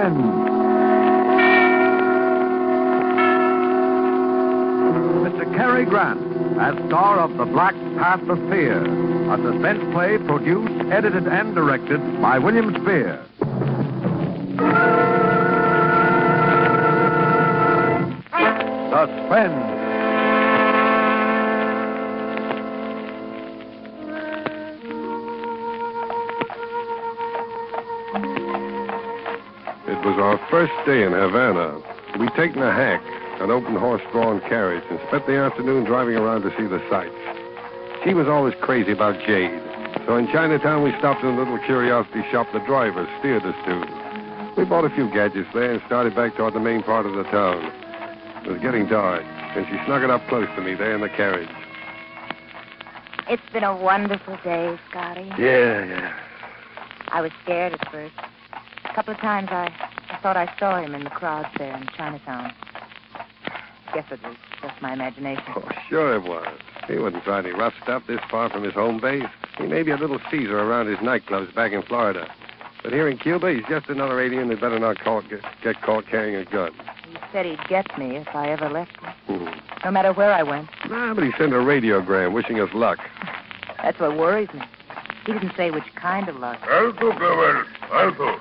Suspense. Mr. Cary Grant, as star of The Black Path of Fear, a suspense play produced, edited, and directed by William Spear. Suspense. It was our first day in Havana. We'd taken a hack, an open horse-drawn carriage, and spent the afternoon driving around to see the sights. She was always crazy about jade. So in Chinatown, we stopped in a little curiosity shop the driver steered us to. We bought a few gadgets there and started back toward the main part of the town. It was getting dark, and she snuggled up close to me there in the carriage. It's been a wonderful day, Scotty. Yeah. I was scared at first. A couple of times I thought I saw him in the crowds there in Chinatown. Guess it was just my imagination. Oh, sure it was. He wouldn't try any rough stuff this far from his home base. He may be a little Caesar around his nightclubs back in Florida. But here in Cuba, he's just another alien who better not get caught carrying a gun. He said he'd get me if I ever left him. No matter where I went. Nah, but he sent a radiogram wishing us luck. That's what worries me. He didn't say which kind of luck. Alto, Clover. Alto.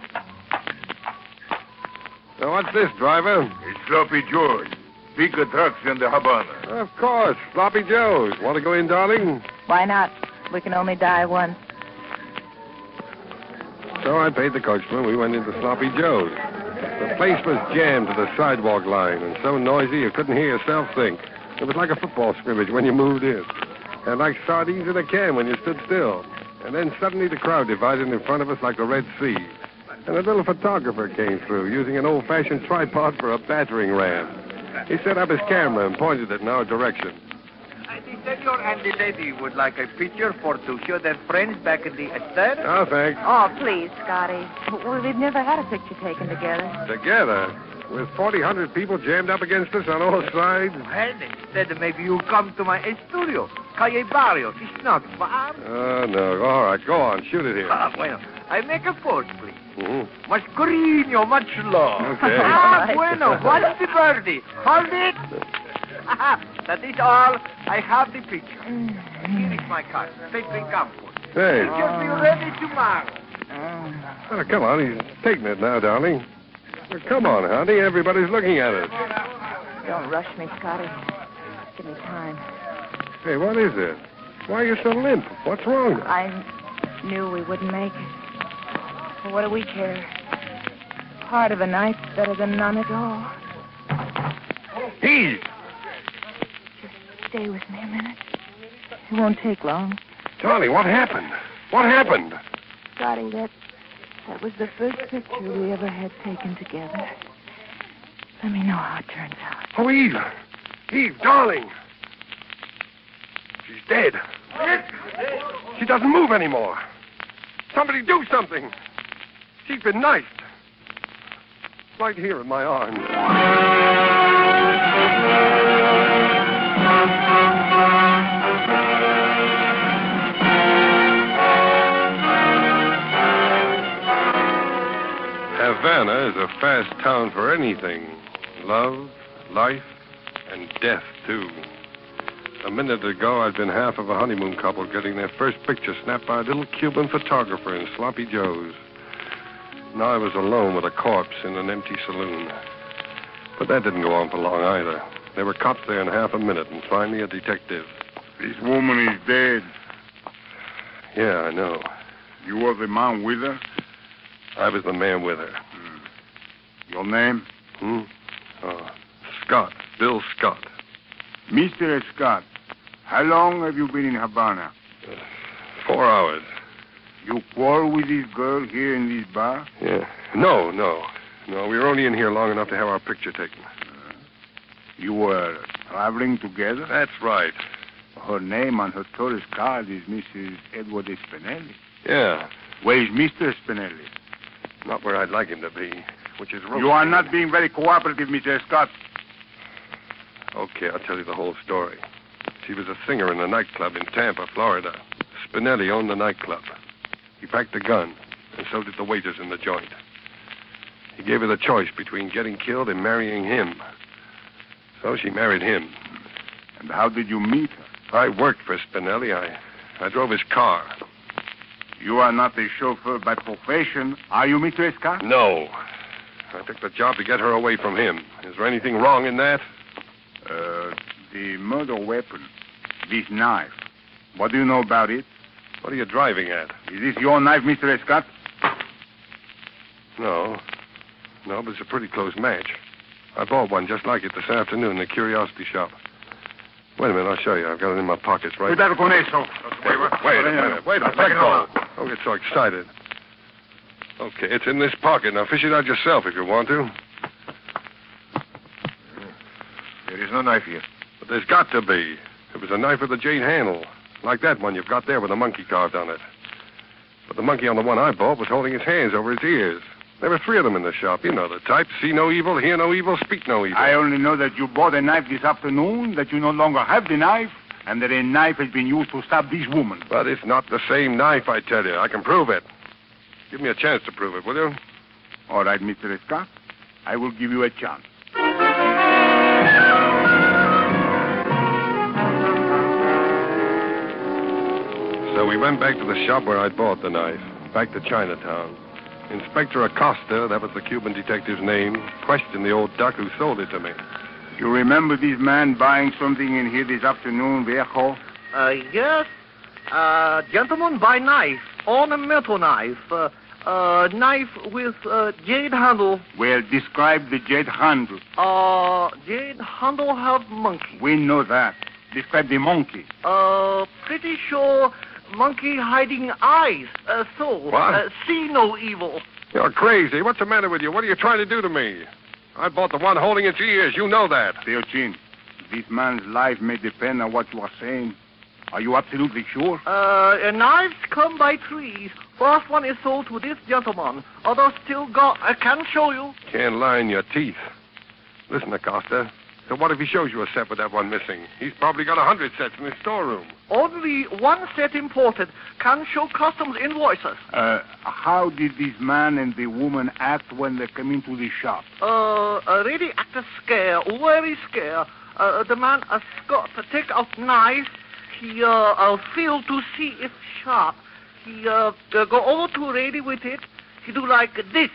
Now, what's this, driver? It's Sloppy George. Pica trucks in the Havana. Of course, Sloppy Joe's. Want to go in, darling? Why not? We can only die once. So I paid the coachman. We went into Sloppy Joe's. The place was jammed to the sidewalk line and so noisy you couldn't hear yourself think. It was like a football scrimmage when you moved in. And like sardines in a can when you stood still. And then suddenly the crowd divided in front of us like the Red Sea. And a little photographer came through using an old-fashioned tripod for a battering ram. He set up his camera and pointed it in our direction. The senor and the lady would like a picture to show their friends back in the estate. Oh, thanks. Oh, please, Scotty. We've never had a picture taken together. Together? With 4,000 people jammed up against us on all sides? Well, instead, maybe you come to my studio. Calle Barrios. It's not far. Oh, no. All right, go on. Shoot it here. Bueno. I make a pose, please. Mm-hmm. Much cariño, much love. Okay. Bueno. What's the birdie? Hold it. That is all. I have the picture. Here is my card. Take the comfort. Hey. It should be ready tomorrow. Oh, come on. He's taking it now, darling. Well, come on, honey. Everybody's looking at us. Don't rush me, Scotty. Give me time. Hey, what is it? Why are you so limp? What's wrong? I knew we wouldn't make it. But what do we care? Part of a night's better than none at all. Eve! Just stay with me a minute. It won't take long. Charlie, what happened? What happened? Scotty, that was the first picture we ever had taken together. Let me know how it turns out. Oh, Eve! Eve, darling! She's dead. She doesn't move anymore. Somebody do something. She's been knifed. Right here in my arms. Havana is a fast town for anything. Love, life, and death, too. A minute ago, I'd been half of a honeymoon couple getting their first picture snapped by a little Cuban photographer in Sloppy Joe's. Now I was alone with a corpse in an empty saloon. But that didn't go on for long either. There were cops there in half a minute, and finally a detective. This woman is dead. Yeah, I know. You were the man with her? I was the man with her. Your name? Scott. Bill Scott. Mr. Scott, how long have you been in Havana? 4 hours. You quarrel with this girl here in this bar? Yeah. No. We were only in here long enough to have our picture taken. You were traveling together? That's right. Her name on her tourist card is Mrs. Edward Spinelli. Yeah. Where is Mr. Spinelli? Not where I'd like him to be, which is... You are not being very cooperative, Mr. Scott. Okay, I'll tell you the whole story. She was a singer in a nightclub in Tampa, Florida. Spinelli owned the nightclub. He packed a gun, and so did the waiters in the joint. He gave her the choice between getting killed and marrying him. So she married him. And how did you meet her? I worked for Spinelli. I drove his car. You are not a chauffeur by profession, are you, Mr. Escott? No. I took the job to get her away from him. Is there anything wrong in that? The murder weapon, this knife. What do you know about it? What are you driving at? Is this your knife, Mr. Escott? No. No, but it's a pretty close match. I bought one just like it this afternoon in the curiosity shop. Wait a minute, I'll show you. I've got it in my pockets right now. Cuidado con eso. Wait a minute. Let go. Don't get so excited. Okay, it's in this pocket. Now fish it out yourself if you want to. There is no knife here. But there's got to be. It was a knife with a jade handle. Like that one you've got there with a monkey carved on it. But the monkey on the one I bought was holding his hands over his ears. There were 3 of them in the shop. You know the type. See no evil, hear no evil, speak no evil. I only know that you bought a knife this afternoon, that you no longer have the knife, and that a knife has been used to stab this woman. But it's not the same knife, I tell you. I can prove it. Give me a chance to prove it, will you? All right, Mr. Scott. I will give you a chance. So we went back to the shop where I'd bought the knife, back to Chinatown. Inspector Acosta, that was the Cuban detective's name, questioned the old duck who sold it to me. You remember this man buying something in here this afternoon, Viejo? Yes. Gentleman buy knife, ornamental knife. Knife with jade handle. Well, describe the jade handle. Jade handle have monkey. We know that. Describe the monkey. Pretty sure monkey hiding eyes. What? See no evil. You're crazy. What's the matter with you? What are you trying to do to me? I bought the one holding its ears. You know that. Teochin, this man's life may depend on what you are saying. Are you absolutely sure? Knives come by 3s. First one is sold to this gentleman. Others still got. I can show you. Can't lie in your teeth. Listen, Acosta. So what if he shows you a set with that one missing? He's probably got 100 sets in his storeroom. Only one set imported. Can show customs invoices. How did this man and the woman act when they came into the shop? Really act scare. Very scare. The man Scott take out knife. He feel to see if sharp. He go over to ready with it. He do like this.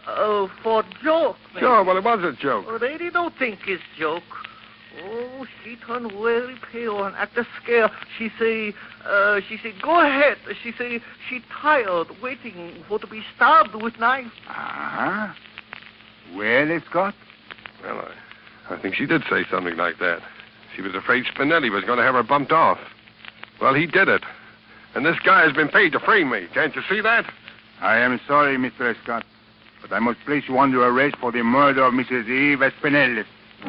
For joke. Man. Sure, well, it was a joke. Lady don't think it's joke. Oh, she turned very pale and act scared. She say, go ahead. She say, she tired waiting for to be stabbed with knife. Uh-huh. Well, Scott? Well, I think she did say something like that. She was afraid Spinelli was going to have her bumped off. Well, he did it. And this guy has been paid to frame me. Can't you see that? I am sorry, Mr. Scott. But I must place you under arrest for the murder of Mrs. Eve Spinelli.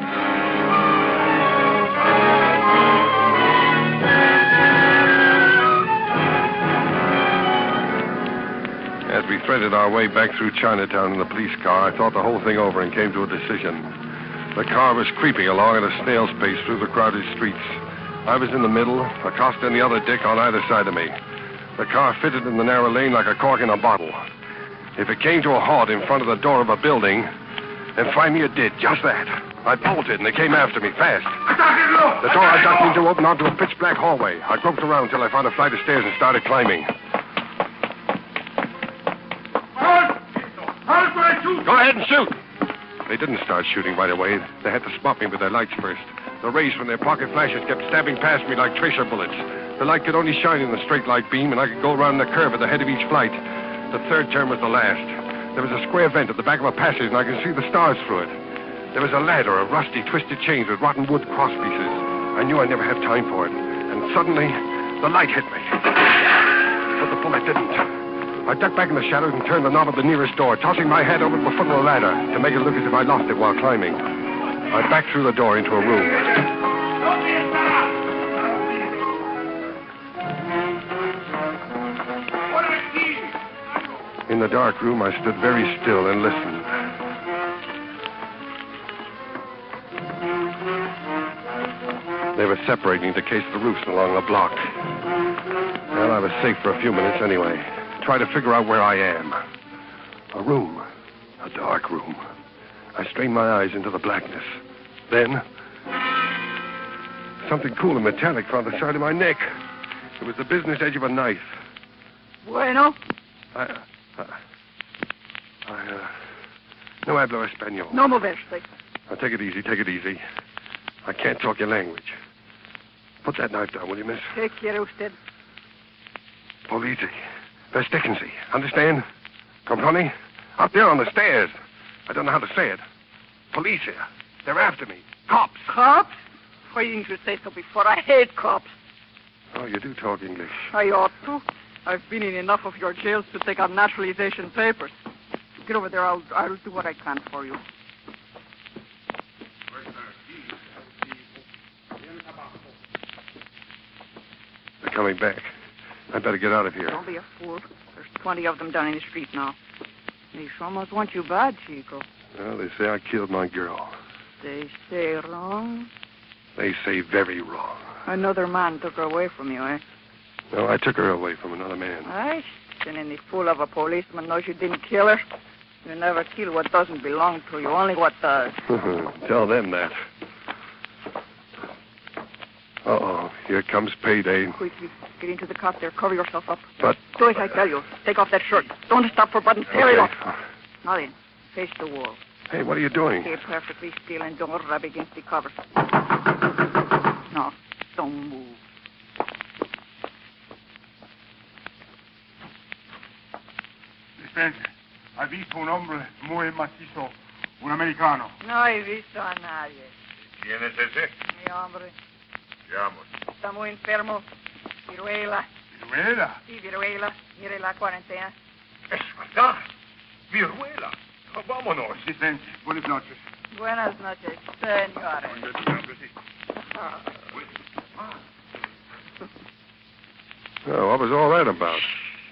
As we threaded our way back through Chinatown in the police car, I thought the whole thing over and came to a decision. The car was creeping along at a snail's pace through the crowded streets. I was in the middle, Acosta and the other dick on either side of me. The car fitted in the narrow lane like a cork in a bottle. If it came to a halt in front of the door of a building, and finally it did, just that. I bolted and they came after me, fast. The door I ducked into opened onto a pitch-black hallway. I groped around until I found a flight of stairs and started climbing. Go ahead and shoot! They didn't start shooting right away. They had to spot me with their lights first. The rays from their pocket flashes kept stabbing past me like tracer bullets. The light could only shine in the straight light beam, and I could go around the curve at the head of each flight. The third turn was the last. There was a square vent at the back of a passage, and I could see the stars through it. There was a ladder of rusty, twisted chains with rotten wood cross pieces. I knew I'd never have time for it. And suddenly, the light hit me. But the bullet didn't. I ducked back in the shadows and turned the knob of the nearest door, tossing my head over the foot of the ladder to make it look as if I lost it while climbing. I backed through the door into a room. In the dark room, I stood very still and listened. They were separating to case the roofs along the block. Well, I was safe for a few minutes anyway. Try to figure out where I am. A room A dark room. I strained my eyes into the blackness. Then, something cool and metallic found the side of my neck. It was the business edge of a knife. Bueno? No hablo español. No moverte. Now, take it easy, take it easy. I can't talk your language. Put that knife down, will you, miss? ¿Qué quiere usted? Police. Verstecken Sie. Understand? Comprende? Up there on the stairs. I don't know how to say it. Police here. They're after me. Cops. Cops? Why didn't you say so before? I hate cops. Oh, you do talk English. I ought to. I've been in enough of your jails to take out naturalization papers. Get over there. I'll do what I can for you. They're coming back. I'd better get out of here. Don't be a fool. There's 20 of them down in the street now. They sure must want you bad, Chico. Well, they say I killed my girl. They say wrong. They say very wrong. Another man took her away from you, eh? No, I took her away from another man. Aye. And any fool of a policeman knows you didn't kill her. You never kill what doesn't belong to you, only what does. Tell them that. Uh-oh, here comes payday. Quickly, get into the cop there. Cover yourself up. But... Do as I tell you. Take off that shirt. Don't stop for buttons. Tear it Okay. off. Now then, face the wall. Hey, what are you doing? Stay perfectly still and don't rub against the covers. No, don't move. Dispense. Ha visto un hombre muy macizo, un americano. No he visto a nadie. ¿Quién es ese? Mi hombre. Veamos. Está muy enfermo. Viruela. ¿Viruela? Sí, viruela. Mire la cuarentena. Es verdad. Viruela. Vámonos. Dispense. Buenas noches. Buenas noches, señores. Oh, what was all that about?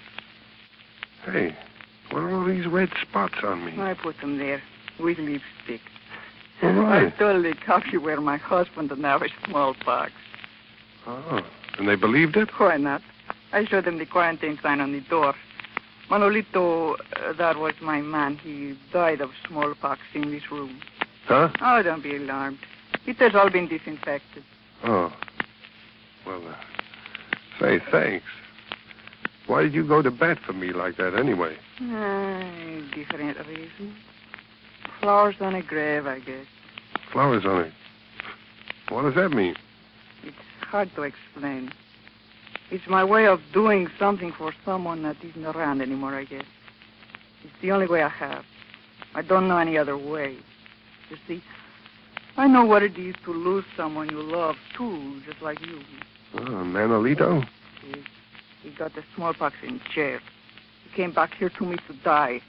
Hey, what are all these red spots on me? I put them there with lipstick. All I right. told the cops you were my husband and now it's smallpox. Oh, and they believed it? Why not? I showed them the quarantine sign on the door. Manolito, that was my man. He died of smallpox in this room. Huh? Oh, don't be alarmed. It has all been disinfected. Oh. Well, say thanks. Why did you go to bat for me like that anyway? Different reason. Flowers on a grave, I guess. Flowers on it. What does that mean? It's hard to explain. It's my way of doing something for someone that isn't around anymore, I guess. It's the only way I have. I don't know any other way. You see, I know what it is to lose someone you love, too, just like you. Oh, Manolito? He got the smallpox in jail. He came back here to me to die.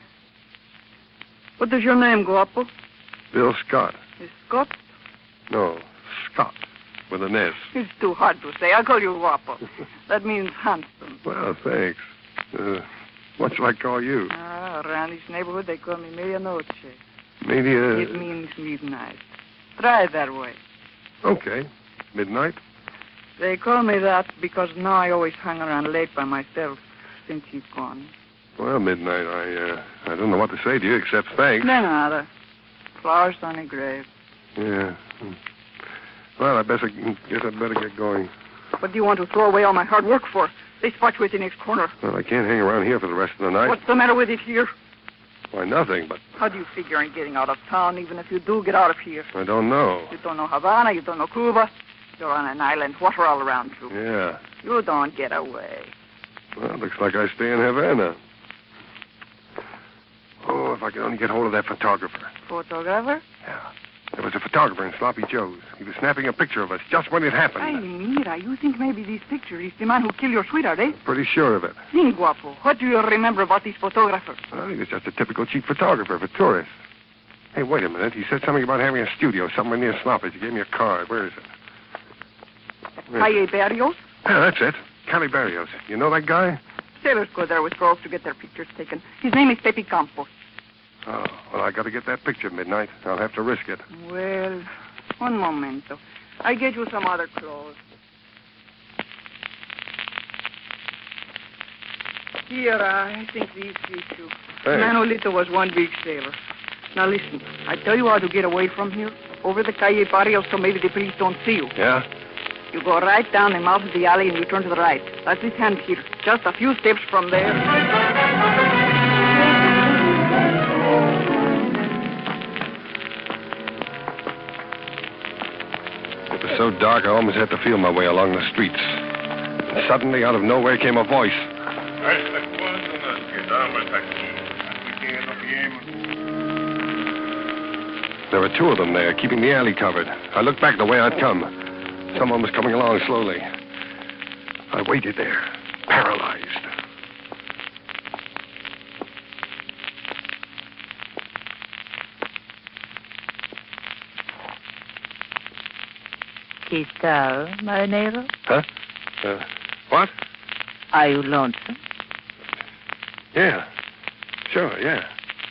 What is your name, Guapo? Bill Scott. Is Scott? No, Scott, with an S. It's too hard to say. I'll call you Guapo. That means handsome. Well, thanks. What shall I call you? Around this neighborhood, they call me Medianoche. Maybe It means midnight. Try it that way. Okay. Midnight? They call me that because now I always hang around late by myself since he's gone. Well, midnight, I don't know what to say to you except thanks. De nada. Flowers on a grave. Yeah. Well, I guess I'd better get going. What do you want to throw away all my hard work for? They spot you at the next corner. Well, I can't hang around here for the rest of the night. What's the matter with it here? Why, nothing, but How do you figure on getting out of town, even if you do get out of here? I don't know. You don't know Havana, you don't know Cuba. You're on an island, water all around you. Yeah. You don't get away. Well, looks like I stay in Havana. Oh, if I could only get hold of that photographer. Photographer? Yeah. There was a photographer in Sloppy Joe's. He was snapping a picture of us just when it happened. Ay, mira, you think maybe this picture is the man who killed your sweetheart, eh? Pretty sure of it. Sí, Guapo. What do you remember about this photographer? Well, he was just a typical cheap photographer for tourists. Hey, wait a minute. He said something about having a studio somewhere near Sloppy. He gave me a card. Where is it? Calle Barrios? Yeah, that's it. Cali Barrios. You know that guy? Sailors go there with girls to get their pictures taken. His name is Pepe Campos. Oh, well, I got to get that picture at midnight. I'll have to risk it. Well, un momento. I get you some other clothes. Here, I think these fit you. Thanks. Manolito was one big sailor. Now listen, I tell you how to get away from here. Over the Calle Barrio so maybe the police don't see you. Yeah? You go right down the mouth of the alley and you turn to the right. That's this hand here. Just a few steps from there. It was so dark I almost had to feel my way along the streets. And suddenly, out of nowhere, came a voice. There were two of them there, keeping the alley covered. I looked back the way I'd come. Someone was coming along slowly. I waited there, paralyzed. ¿Qué tal, marinero? Huh? What? Are you lonesome? Yeah. Sure, yeah.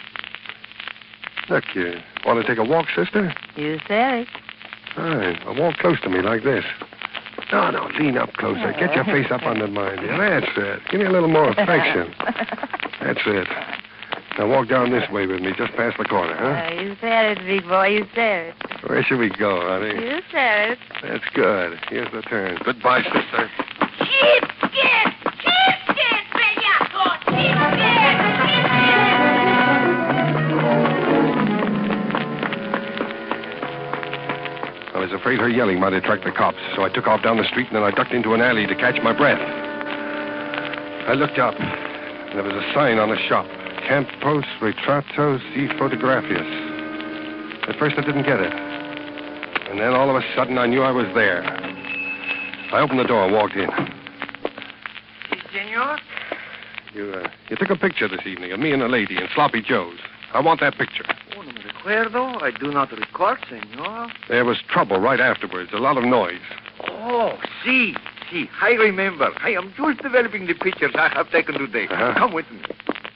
Look, you want to take a walk, sister? You said it. Fine. Well, walk close to me like this. No, lean up closer. Get your face up under mine. Yeah, that's it. Give me a little more affection. That's it. Now walk down this way with me, just past the corner, huh? You said it, big boy. You said it. Where should we go, honey? You said it. That's good. Here's the turn. Goodbye, sister. Cheapskate! Cheapskate, bellaco! Cheapskate! I was afraid her yelling might attract the cops, so I took off down the street and then I ducked into an alley to catch my breath. I looked up, and there was a sign on the shop. Campos Retratos y Fotografias. At first I didn't get it. And then all of a sudden I knew I was there. I opened the door and walked in. Si, senor? You took a picture this evening of me and a lady in Sloppy Joe's. I want that picture. Oh, no me recuerdo. I do not record, senor. There was trouble right afterwards, a lot of noise. Oh, si. I remember. I am just developing the pictures I have taken today. Uh-huh. Come with me.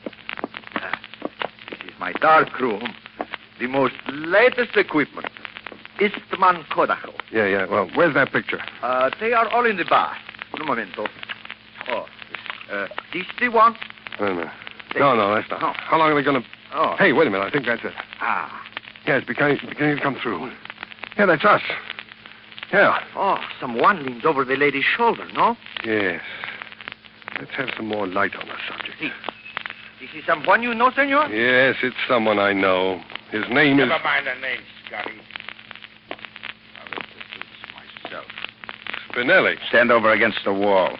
This is my dark room. The most latest equipment. Eastman Kodak. Yeah. Well, where's that picture? They are all in the bar. Un momento. Oh, this the one? No, that's not. No. How long are they going to... Oh. Hey, wait a minute. I think that's it. Yeah, it's beginning to come through. Yeah, that's us. Yeah. Oh, someone leaned over the lady's shoulder, no? Yes. Let's have some more light on the subject. Si. This is someone you know, senor? Yes, it's someone I know. His name is... Never mind the name, Scotty. I'll introduce myself. Spinelli. Stand over against the wall.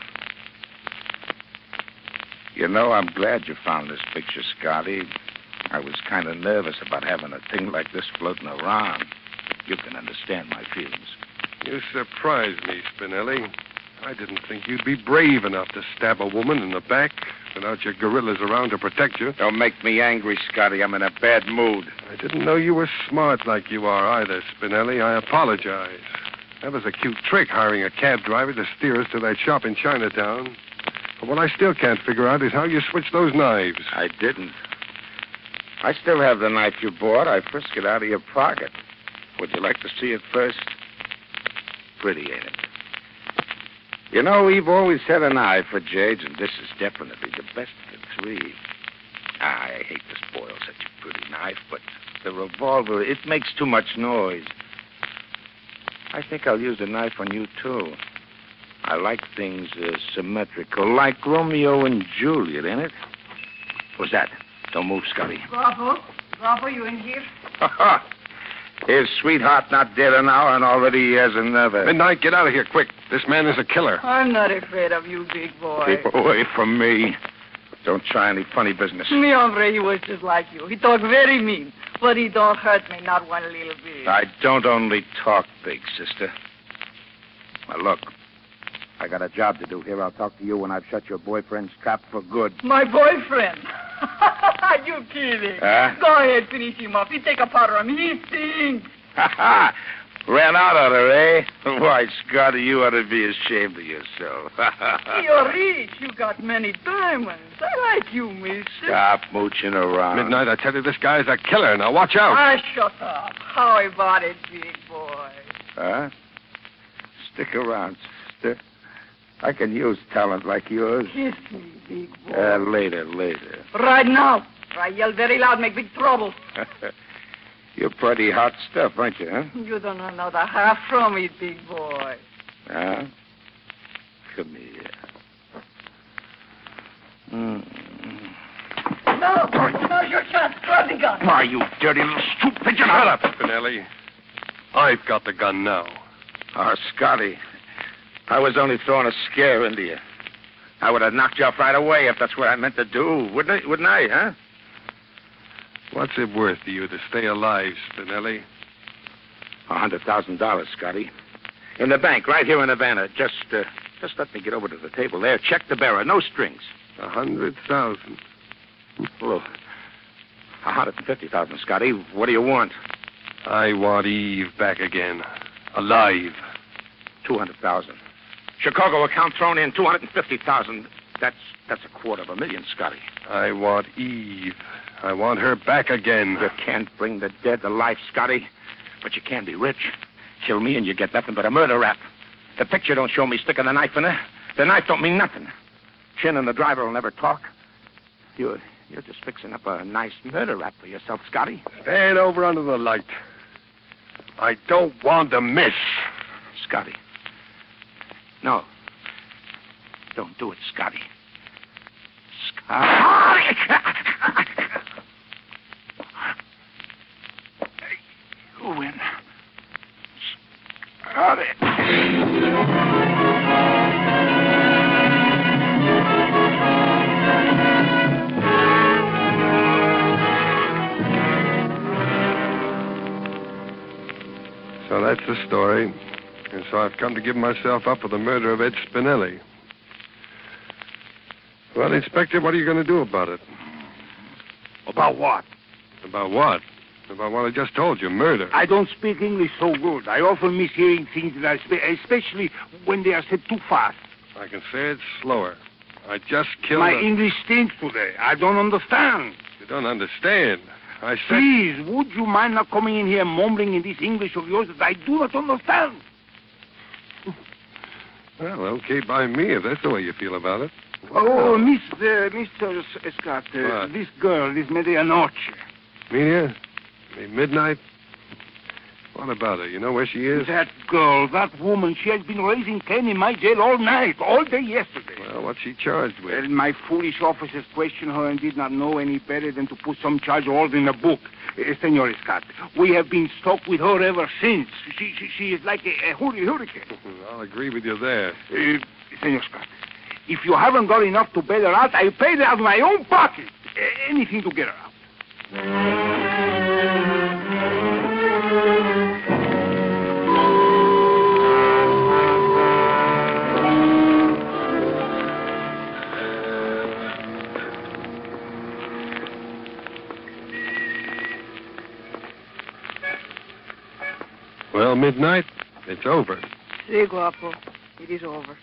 You know, I'm glad you found this picture, Scotty. I was kind of nervous about having a thing like this floating around. You can understand my feelings. You surprised me, Spinelli. I didn't think you'd be brave enough to stab a woman in the back without your gorillas around to protect you. Don't make me angry, Scotty. I'm in a bad mood. I didn't know you were smart like you are either, Spinelli. I apologize. That was a cute trick, hiring a cab driver to steer us to that shop in Chinatown. But what I still can't figure out is how you switched those knives. I didn't. I still have the knife you bought. I frisked it out of your pocket. Would you like to see it first? Pretty, ain't it? You know, we've always had an eye for jades, and this is definitely the best of the three. I hate to spoil such a pretty knife, but the revolver, it makes too much noise. I think I'll use the knife on you, too. I like things symmetrical, like Romeo and Juliet, ain't it? What's that? Don't move, Scotty. Bravo, you in here? His sweetheart not dead an hour, and already he has another. Midnight, get out of here, quick. This man is a killer. I'm not afraid of you, big boy. Keep away from me. Don't try any funny business. Mi hombre, he was just like you. He talked very mean, but he don't hurt me, not one little bit. I don't only talk, big sister. Now, look. I got a job to do here. I'll talk to you when I've shut your boyfriend's trap for good. My boyfriend? You kidding? Huh? Go ahead, finish him off. You take a powder on him. He stinks. Ha-ha! Ran out on her, eh? Why, Scotty, you ought to be ashamed of yourself. You're rich. You got many diamonds. I like you, mister. Stop mooching around. Midnight, I tell you, this guy's a killer. Now, watch out. Shut up. How about it, big boy? Huh? Stick around, sister. I can use talent like yours. Kiss me, big boy. Later. Right now. I yell very loud, make big trouble. You're pretty hot stuff, aren't you, huh? You don't know another half from it, big boy. Huh? Come here. No, you can't throw the gun. Why, you dirty little stupid. Shut up, Spinelli. I've got the gun now. Oh, Scotty, I was only throwing a scare into you. I would have knocked you off right away if that's what I meant to do, wouldn't I, huh? What's it worth to you to stay alive, Spinelli? $100,000, Scotty. In the bank, right here in Havana. Just let me get over to the table there. Check the bearer. No strings. 100,000. Look, 150,000, Scotty. What do you want? I want Eve back again. Alive. 200,000. Chicago account thrown in 250,000. That's $250,000, Scotty. I want Eve. I want her back again. You can't bring the dead to life, Scotty, but you can be rich. Kill me and you get nothing but a murder rap. The picture don't show me sticking the knife in her. The knife don't mean nothing. Chin and the driver will never talk. You're just fixing up a nice murder rap for yourself, Scotty. Stand over under the light. I don't want to miss. Scotty. No. Don't do it, Scotty. Scotty! You win. Scotty. So that's the story. And so I've come to give myself up for the murder of Ed Spinelli. Well, Inspector, what are you going to do about it? About what? About what? About what I just told you, murder. I don't speak English so good. I often miss hearing things that I speak, especially when they are said too fast. I can say it slower. I just killed My a... English stinks today. I don't understand. You don't understand. I said... Please, would you mind not coming in here mumbling in this English of yours that I do not understand? Well, okay by me, if that's the way you feel about it. Oh, Mr. Scott, What? this girl, this medianoche. Media? Midnight? What about her? You know where she is? That girl, that woman, she has been raising Cain in my jail all night, all day yesterday. Well, what's she charged with? Well, my foolish officers questioned her and did not know any better than to put some charge all in the book. Senor Scott, we have been stuck with her ever since. She is like a hurricane. I'll agree with you there. Senor Scott, if you haven't got enough to bail her out, I paid her out of my own pocket. Anything to get her out. Well, midnight, it's over. Si, guapo. It is over.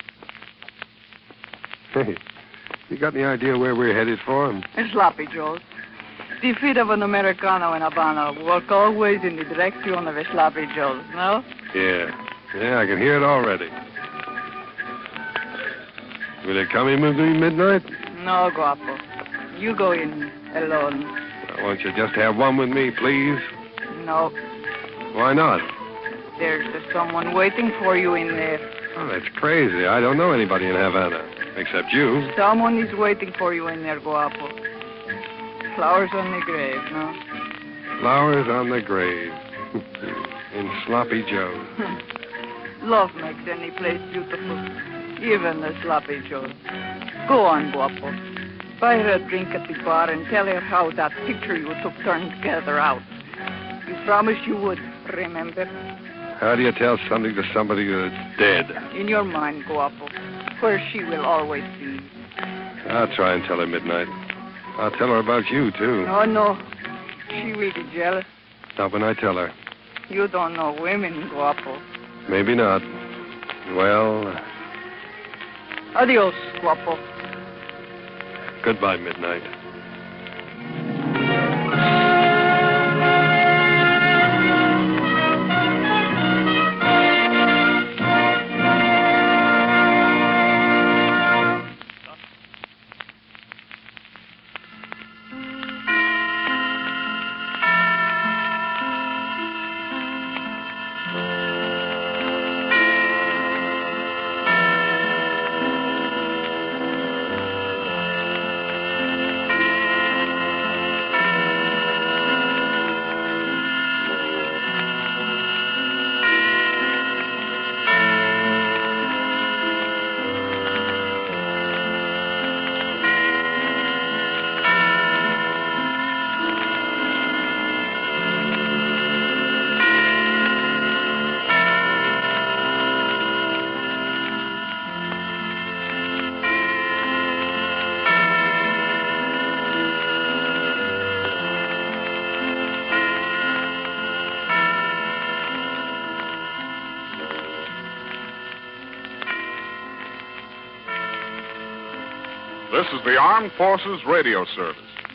Hey, you got any idea where we're headed for? Sloppy Joe's. The feet of an Americano in Havana walk always in the direction of a Sloppy Joe's, no? Yeah, I can hear it already. Will you come in with me midnight? No, guapo. You go in alone. Won't you just have one with me, please? No, Why not? there's someone waiting for you in there. Oh, that's crazy. I don't know anybody in Havana, except you. Someone is waiting for you in there, guapo. Flowers on the grave, no? Flowers on the grave. In Sloppy Joe. Love makes any place beautiful, even the Sloppy Joe. Go on, guapo. Buy her a drink at the bar and tell her how that picture you took turned together out. You promised you would, remember? How do you tell something to somebody that's dead? In your mind, guapo, where she will always be. I'll try and tell her midnight. I'll tell her about you, too. Oh, no. She will be jealous. Not when I tell her. You don't know women, guapo. Maybe not. Well, Adios, guapo. goodbye, midnight. This is the Armed Forces Radio Service.